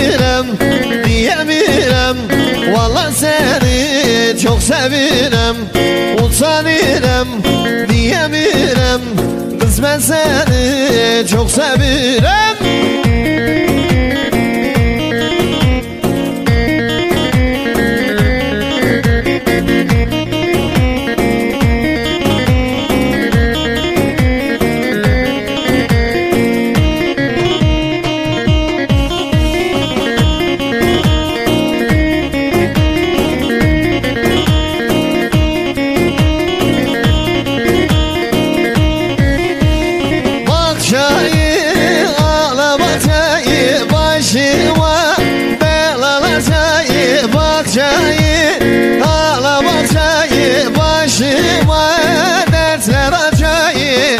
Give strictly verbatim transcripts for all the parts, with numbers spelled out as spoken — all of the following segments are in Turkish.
sevirem, diyemirem. Vallahi seni çok sevirem, utanırem, diyemirem. Kız ben seni çok sevirem. Başıma belalar çayı, bak çayı, ağlamak çayı, başıma dertler açayı.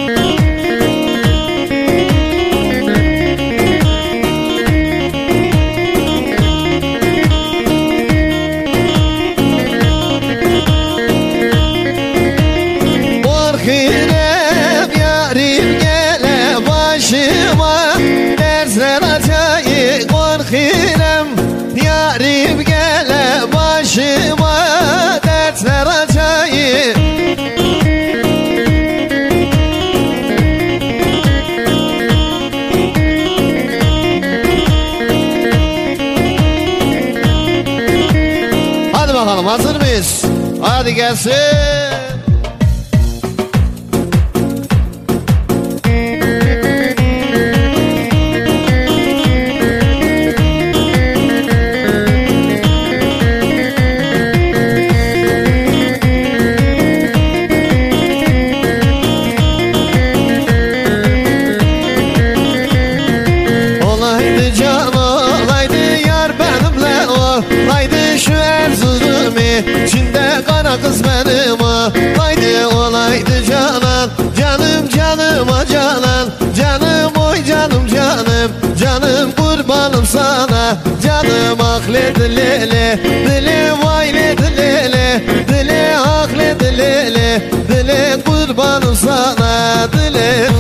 Korkuyorum yarim gele başıma dertler açayı, korkuyorum yarim gele başıma dertler açayı. Hadi bakalım, hazır mıyız? Hadi gelsin. İçinde kara kız benim ha. Haydi olaydı canan, canım canıma canan. Canım oy canım canım, canım kurbanım sana. Canım akledi lele, dile vay ledi lele. Dile akledi lele, dile kurbanım sana. Dile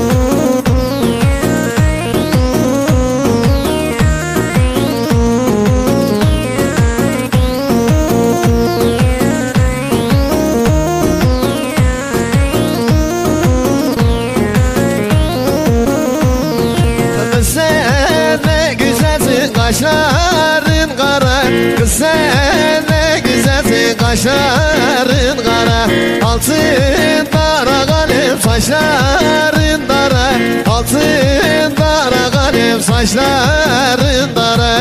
kaşların kara, kız sen ne güzelsin, kaşların kara. Altın dara kalem saçların dara, altın dara kalem saçların dara.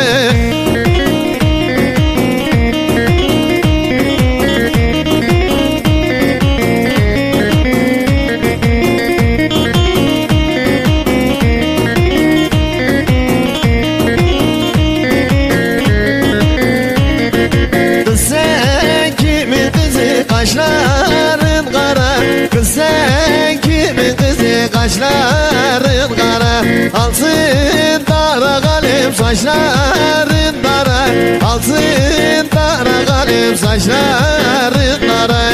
Kaşların kara, kız sen kimin kızı, kaşların kara. Altın dara kalem saçların dara, altın dara kalem saçların dara.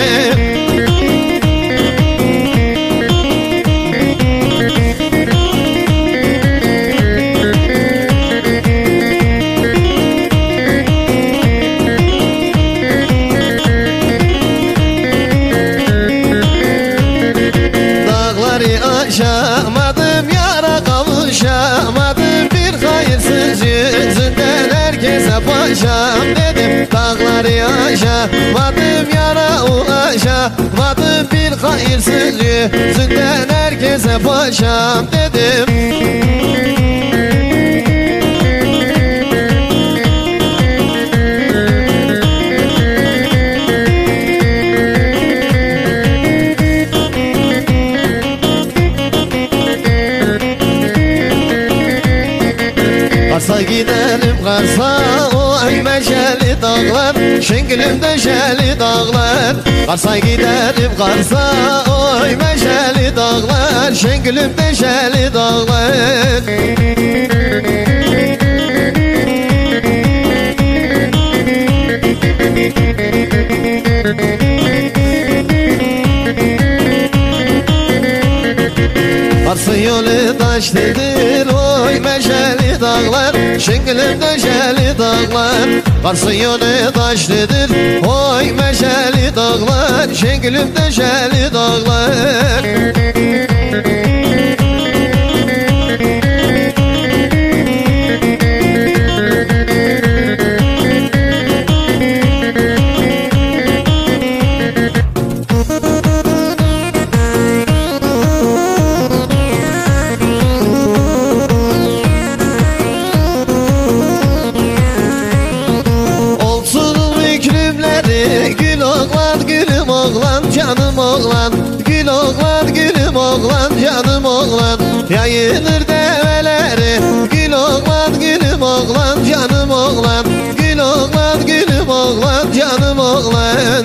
Aşamadım yara kavuşamadım, bir hayırsız yüzünden herkese paşam dedim. Dağları aşamadım yara ulaşamadım, bir hayırsız yüzünden herkese paşam dedim. Kars'a gidelim Kars'a, oy meşeli dağlar, şengilim döşeli dağlar. Kars'a gidelim Kars'a, oy meşeli dağlar, şengilim döşeli dağlar. Varsın yolu taşlıdır oy meşeli dağlar, şınglım döşeli dağlar. Varsın yolu taşlıdır oy meşeli dağlar, şınglım döşeli dağlar. Gül oğlan gülüm oğlan canım oğlan, gül oğlan gülüm oğlan canım oğlan. Yayılır develeri gül oğlan gülüm oğlan canım oğlan, gül oğlan gülüm oğlan canım oğlan.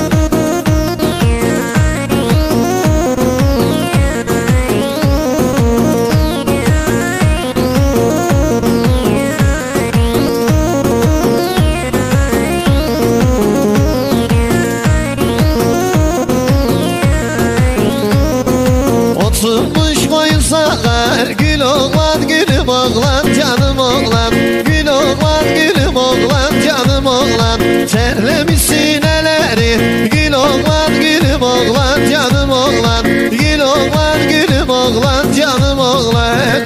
Oturmuş koyun sağar gül oğlan gülüm oğlan canım oğlan, gül oğlan gülüm oğlan canım oğlan. Terlemiş sineleri gül oğlan gülüm oğlan canım oğlan, gül oğlan gülüm oğlan canım oğlan.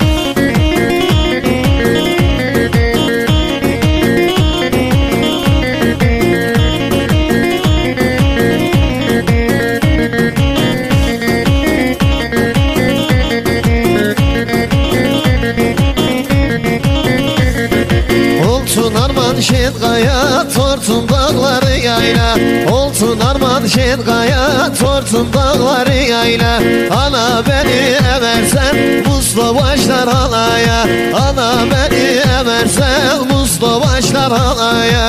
Olsun arman şenkaya, tortun dağları yayla. Olsun arman şenkaya, tortun dağları yayla. Ana beni emersen, musla başlar halaya. Ana beni emersen, musla başlar halaya.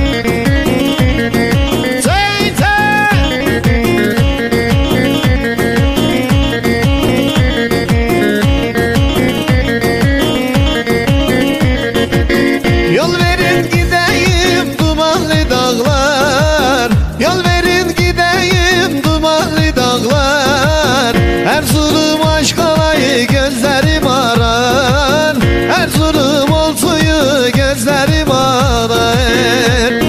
Yol verin gideyim dumanlı dağlar, yol verin gideyim dumanlı dağlar. Erzurum aşk alayı gözlerim arar, Erzurum oltuyu gözlerim arar.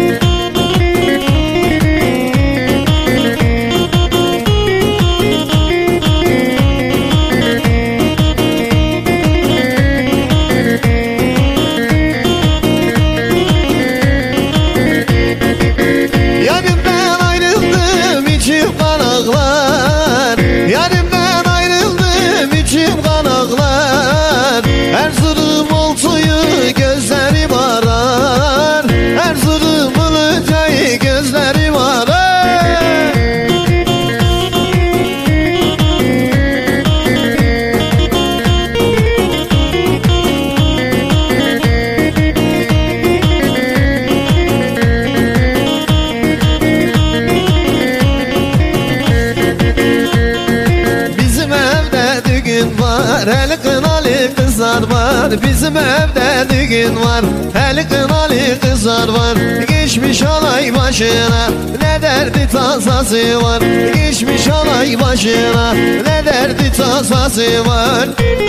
Yanımdan ayrıldım içim kan ağlar, yanımdan ayrıldım içim kan ağlar. Erzurum oltuyu gözlerim arar, Erzurum ılıcayı gözlerim arar. Var, el kınalı kızlar var. Bizim evde düğün var, el kınalı kızlar var. Geçmiş alay başına, ne derdi tasası var. Geçmiş alay başına, ne derdi tasası var.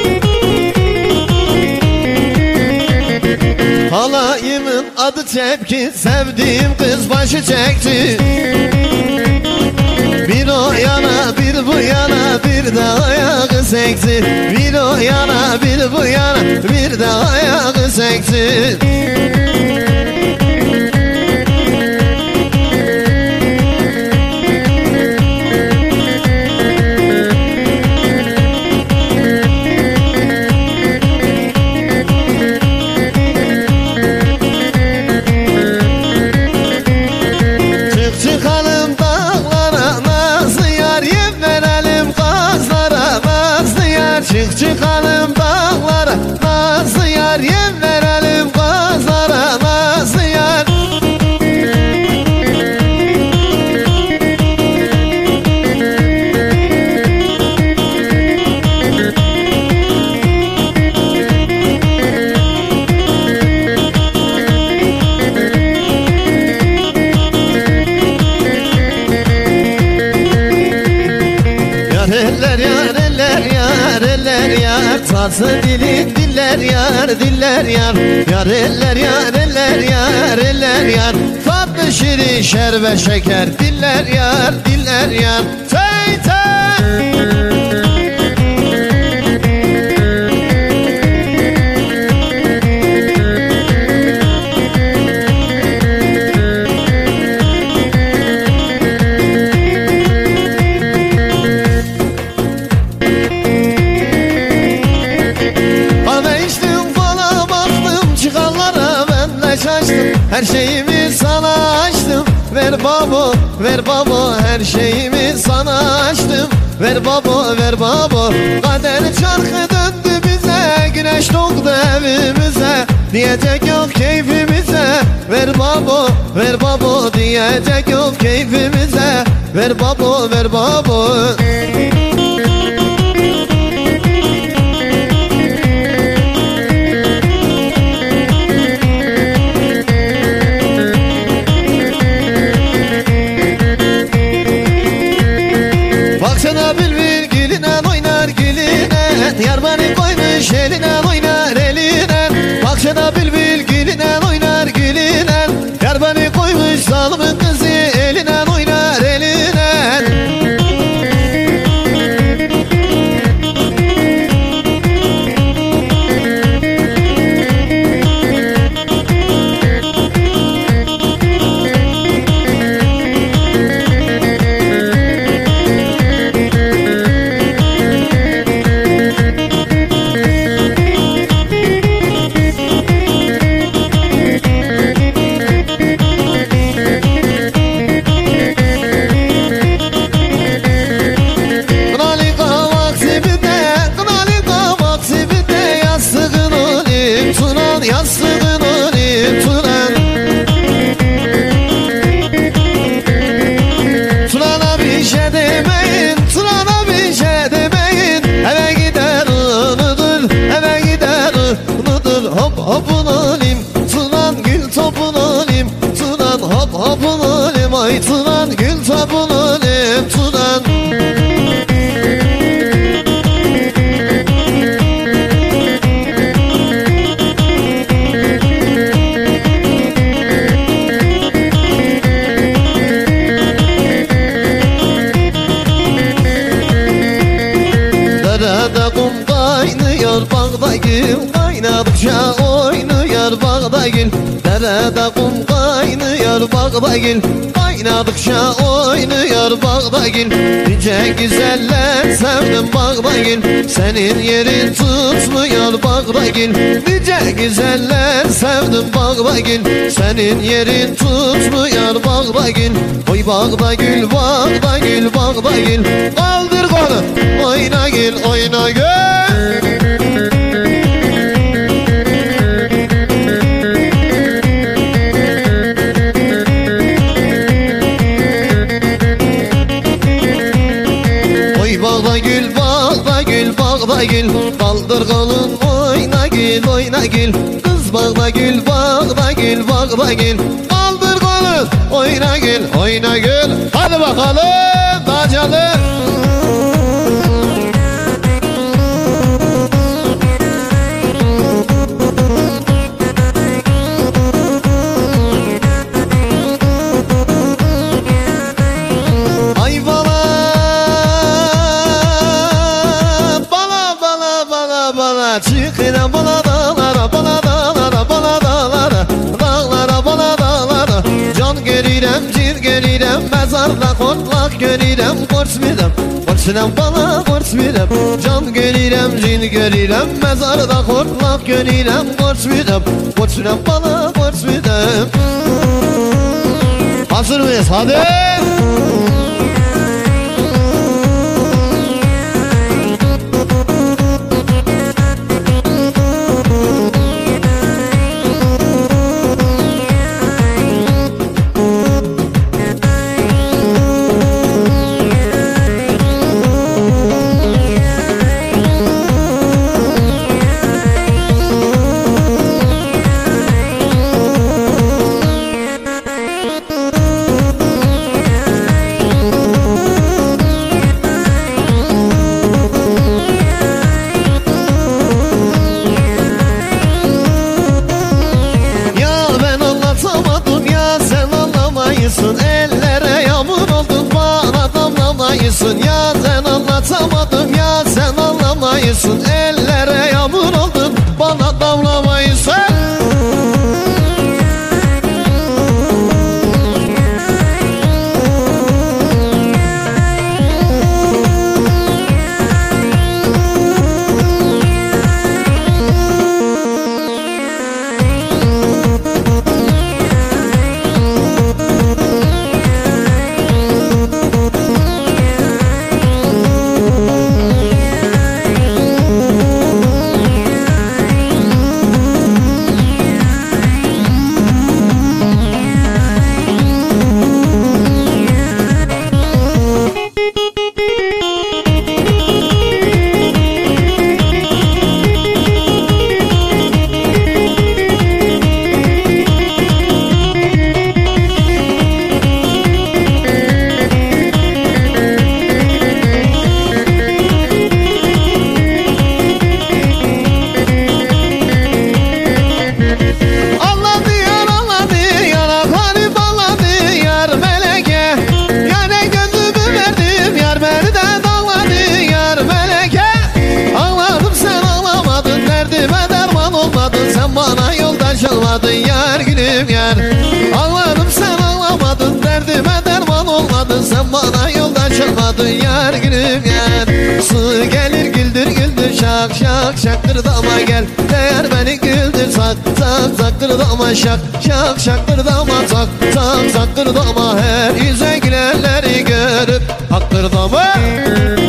Halayımın adı Tepki, sevdiğim kız başı çekti. Bir o yana bir bu yana, bir de ayağı seksin. Bir o yana bir bu yana, bir de ayağı seksin. Çık çıkalım dağlara, nazlı yar yem verelim kazlara. Nazlı yar çık çıkalım dağlara, nazlı yar yem verelim kazlara. Nazlı yar. Yareller yareller yar eller yar, tatlı dilin diller yar, diller yar. Yar eller yar, eller yar, eller yar. Tatlı şirin şerbet şeker, diller yar, diller yar. Tey tey. Her şeyimi sana açtım, ver babo, ver babo. Her şeyimi sana açtım, ver babo, ver babo. Kader çarkı döndü bize, güneş doğdu evimize. Diyecek yok keyfimize, ver babo, ver babo. Diyecek yok keyfimize, ver babo, ver babo. Baksana bülbül gülünen oynar gülünen, yar beni koymuş elinen oynar elinen. Baksana bülbül gülünen oynar gülünen, yar beni koymuş zalimin kızı elinen oynar elinen. Yastığın olayım Turan, Turan'a bir şey demeyin, Turan'a bir şey demeyin. Eve gider unudur, eve gider unudur. Hop hopun olayım Turan, gül topun olayım Turan. Hop hopun olayım ay Turan, gül topun olayım Turan. Derede kum kaynıyor, bağda gül kaynadıkça oynuyor bağda gül. Derede kum kaynıyor, bağda gül kaynadıkça oynuyor bağda gül. Nice güzeller sevdim bağda gül, senin yerin tutmuyor bağda gül. Nice güzeller sevdim bağda gül, senin yerin tutmuyor bağda gül. Oy bağda gül, bağda gül, bağda gül. Kaldır kolu, oyna gül, oyna gül. Oy bağda gül, bağda gül, bağda gül. Kaldır kolun, oyna gül, oyna gül. Kız bağda gül, bağda gül, bağda gül. Kaldır kolun, oyna gül, oyna gül. Hadi bakalım dacalı. Çıkıram bana dağlara, bana dağlara, bana dağlara. Dağlara, bana dağlara. Can görürem, cin görürem, mezarda kortlak görürem, korkmuram. Korkmuram bana, korkmuram. Can görürem, cin görürem, mezarda kortlak görürem, korkmuram. Korkmuram bana, korkmuram. Hazır mıyız? Hadi! basamadım ya, sen anlamayısın. Ellere yağmur oldun, bana damlamayısın. Çalmadın yar gülüm yar, ağladım sen ağlamadın, derdime derman olmadın, sen bana yoldan çalmadın yar gülüm yar. Su gelir güldür güldür, şak şak şaktır dama gel, değer beni güldür, sak sak saktır dama, şak şak şaktır dama, sak sak saktır dama, her yüze gülenleri görüp haktır dama.